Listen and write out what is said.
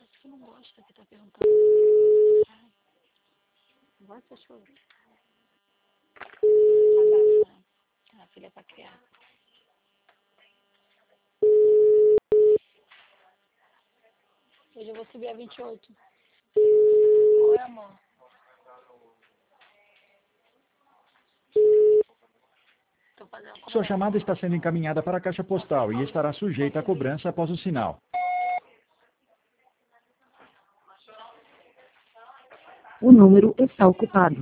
Parece que não gosta que tá perguntando. Ai, não gosta, cachorro? A filha pra criar. Hoje eu vou subir a 28. Oi, amor. Tô fazendo Sua chamada está sendo encaminhada para a caixa postal e estará sujeita a cobrança após o sinal. O número está ocupado.